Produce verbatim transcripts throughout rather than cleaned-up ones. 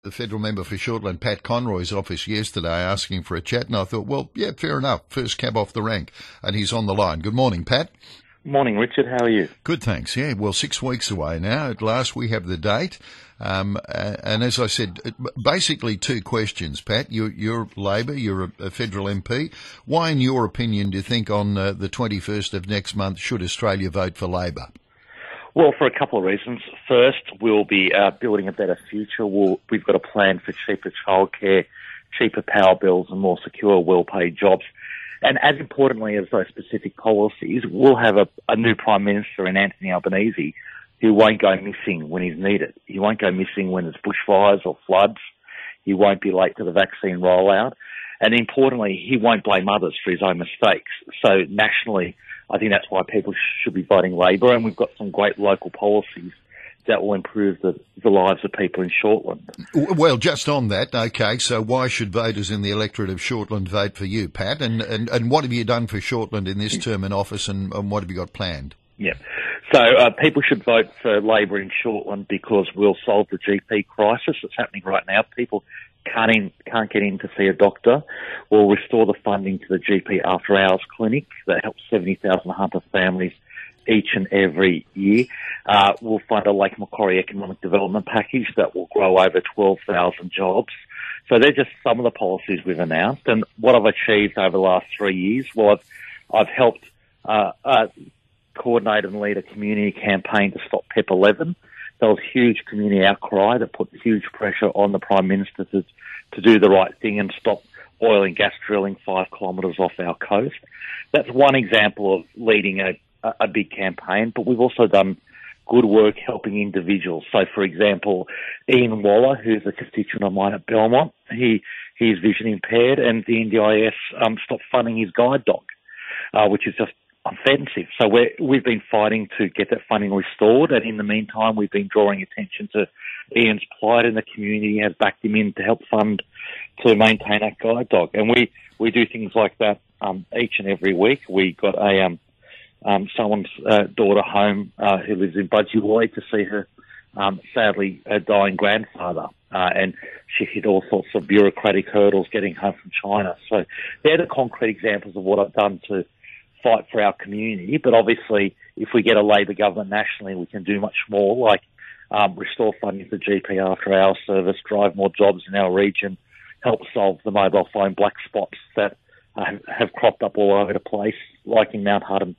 the federal member for Shortland, Pat Conroy's office yesterday asking for a chat, and I thought, well, yeah, fair enough. First cab off the rank, and he's on the line. Good morning, Pat. Morning, Richard. How are you? Good, thanks. Yeah, well, six weeks away now. At last, we have the date. Um, and as I said, basically two questions, Pat. You're, you're Labor, you're a, a federal M P. Why, in your opinion, do you think on uh, the twenty-first of next month should Australia vote for Labor? Well, for a couple of reasons. First, we'll be uh, building a better future. We'll, we've got a plan for cheaper childcare, cheaper power bills, and more secure, well-paid jobs. And as importantly as those specific policies, we'll have a, a new Prime Minister in Anthony Albanese who won't go missing when he's needed. He won't go missing when there's bushfires or floods. He won't be late to the vaccine rollout. And importantly, he won't blame others for his own mistakes. So nationally, I think that's why people should be voting Labor, and we've got some great local policies that will improve the, the lives of people in Shortland. Well, just on that, okay, so why should voters in the electorate of Shortland vote for you, Pat? And and, and what have you done for Shortland in this term in office, and, and what have you got planned? Yeah. So uh, people should vote for Labor in Shortland because we'll solve the G P crisis that's happening right now. People can't in, can't get in to see a doctor. We'll restore the funding to the G P after hours clinic that helps seventy thousand Hunter families each and every year. Uh, we'll fund a Lake Macquarie economic development package that will grow over twelve thousand jobs. So they're just some of the policies we've announced. And what I've achieved over the last three years, well, I've, I've helped uh, uh, coordinate and lead a community campaign to stop PEP eleven. There was huge community outcry that put huge pressure on the Prime Minister to, to do the right thing and stop oil and gas drilling five kilometres off our coast. That's one example of leading a, a big campaign, but we've also done good work helping individuals. So, for example, Ian Waller, who's a constituent of mine at Belmont, he he's vision impaired, and the N D I S um, stopped funding his guide dog, uh, which is just offensive. So we're, we've been fighting to get that funding restored, and in the meantime, we've been drawing attention to Ian's plight, and the community has backed him in to help fund to maintain that guide dog. And we, we do things like that um, each and every week. We got a um, um, someone's uh, daughter home uh, who lives in Budgewoi to see her um, sadly uh, dying grandfather, uh, and she hit all sorts of bureaucratic hurdles getting home from China. So they're the concrete examples of what I've done to fight for our community. But obviously, if we get a Labor government nationally, we can do much more, like um, restore funding for G P after hours service, drive more jobs in our region, help solve the mobile phone black spots that uh, have cropped up all over the place, like in Mount Hutton.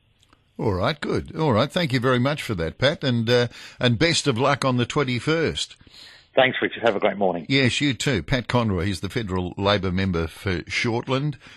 All right, good. All right, thank you very much for that, Pat, and uh, and best of luck on the twenty-first. Thanks, Richard. Have a great morning. Yes, you too. Pat Conroy, he's the federal Labor member for Shortland.